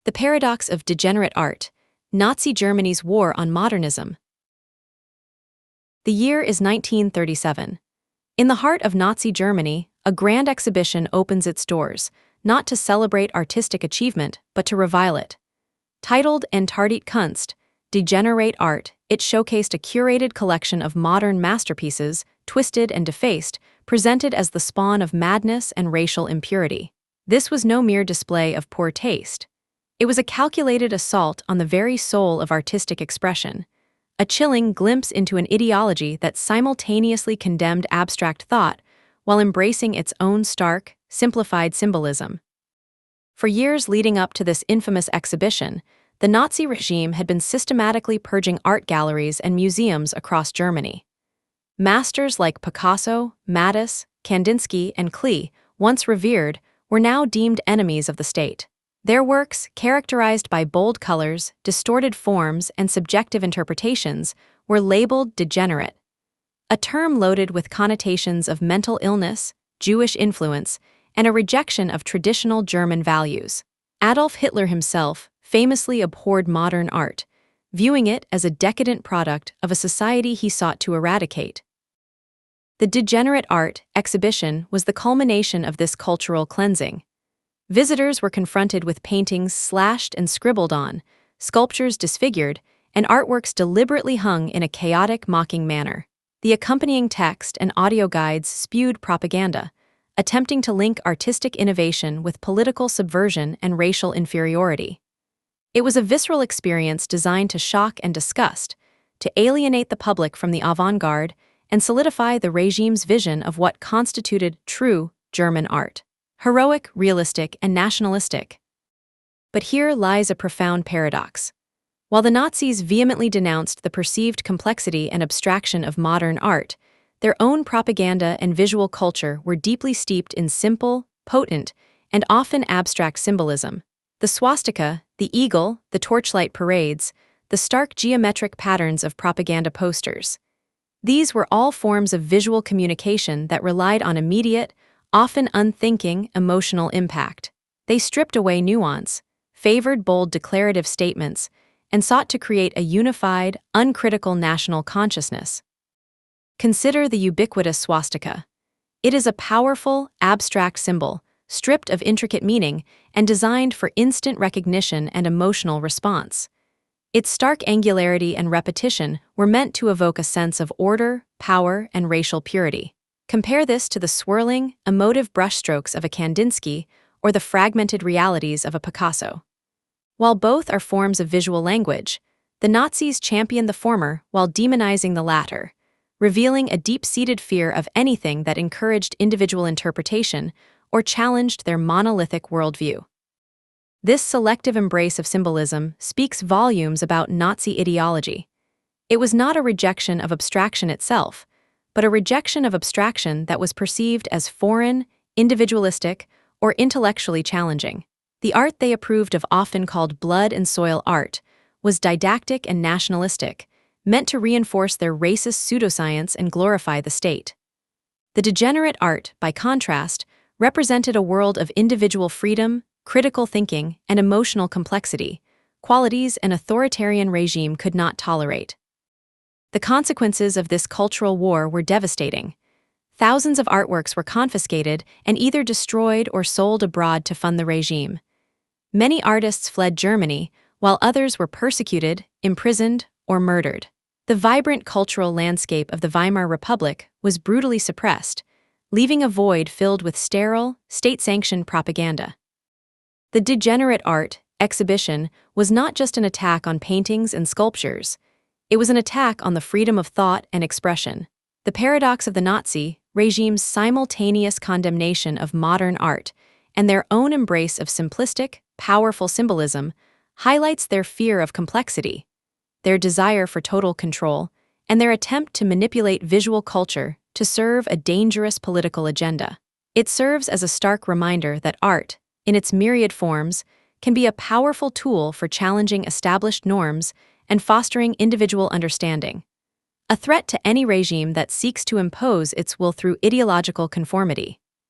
The Paradox of Degenerate Art, Nazi Germany's War on Modernism. The year is 1937. In the heart of Nazi Germany, a grand exhibition opens its doors, not to celebrate artistic achievement, but to revile it. Titled Entartet Kunst, Degenerate Art, it showcased a curated collection of modern masterpieces, twisted and defaced, presented as the spawn of madness and racial impurity. This was no mere display of poor taste. It was a calculated assault on the very soul of artistic expression, a chilling glimpse into an ideology that simultaneously condemned abstract thought while embracing its own stark, simplified symbolism. For years leading up to this infamous exhibition, the Nazi regime had been systematically purging art galleries and museums across Germany. Masters like Picasso, Matisse, Kandinsky, and Klee, once revered, were now deemed enemies of the state. Their works, characterized by bold colors, distorted forms, and subjective interpretations, were labeled degenerate, a term loaded with connotations of mental illness, Jewish influence, and a rejection of traditional German values. Adolf Hitler himself famously abhorred modern art, viewing it as a decadent product of a society he sought to eradicate. The Degenerate Art exhibition was the culmination of this cultural cleansing. Visitors were confronted with paintings slashed and scribbled on, sculptures disfigured, and artworks deliberately hung in a chaotic, mocking manner. The accompanying text and audio guides spewed propaganda, attempting to link artistic innovation with political subversion and racial inferiority. It was a visceral experience designed to shock and disgust, to alienate the public from the avant-garde, and solidify the regime's vision of what constituted true German art. Heroic, realistic, and nationalistic. But here lies a profound paradox. While the Nazis vehemently denounced the perceived complexity and abstraction of modern art, their own propaganda and visual culture were deeply steeped in simple, potent, and often abstract symbolism. The swastika, the eagle, the torchlight parades, the stark geometric patterns of propaganda posters. These were all forms of visual communication that relied on immediate, often unthinking, emotional impact. They stripped away nuance, favored bold declarative statements, and sought to create a unified, uncritical national consciousness. Consider the ubiquitous swastika. It is a powerful, abstract symbol, stripped of intricate meaning and designed for instant recognition and emotional response. Its stark angularity and repetition were meant to evoke a sense of order, power, and racial purity. Compare this to the swirling, emotive brushstrokes of a Kandinsky or the fragmented realities of a Picasso. While both are forms of visual language, the Nazis championed the former while demonizing the latter, revealing a deep-seated fear of anything that encouraged individual interpretation or challenged their monolithic worldview. This selective embrace of symbolism speaks volumes about Nazi ideology. It was not a rejection of abstraction itself, but a rejection of abstraction that was perceived as foreign, individualistic, or intellectually challenging. The art they approved of, often called blood and soil art, was didactic and nationalistic, meant to reinforce their racist pseudoscience and glorify the state. The degenerate art, by contrast, represented a world of individual freedom, critical thinking, and emotional complexity, qualities an authoritarian regime could not tolerate. The consequences of this cultural war were devastating. Thousands of artworks were confiscated and either destroyed or sold abroad to fund the regime. Many artists fled Germany, while others were persecuted, imprisoned, or murdered. The vibrant cultural landscape of the Weimar Republic was brutally suppressed, leaving a void filled with sterile, state-sanctioned propaganda. The Degenerate Art exhibition was not just an attack on paintings and sculptures. It was an attack on the freedom of thought and expression. The paradox of the Nazi regime's simultaneous condemnation of modern art and their own embrace of simplistic, powerful symbolism highlights their fear of complexity, their desire for total control, and their attempt to manipulate visual culture to serve a dangerous political agenda. It serves as a stark reminder that art, in its myriad forms, can be a powerful tool for challenging established norms and fostering individual understanding, a threat to any regime that seeks to impose its will through ideological conformity.